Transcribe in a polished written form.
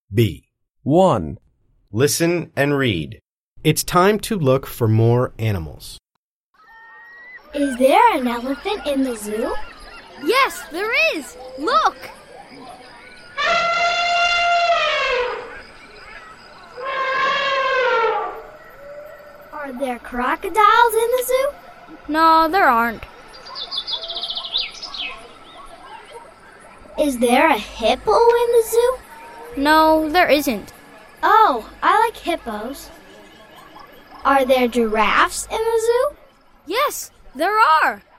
B. 1. Listen and read. It's time to look for more animals. Is there an elephant in the zoo? Yes, there is. Look! Are there crocodiles in the zoo? No, there aren't. Is there a hippo in the zoo? No, there isn't. Oh, I like hippos. Are there giraffes in the zoo? Yes, there are.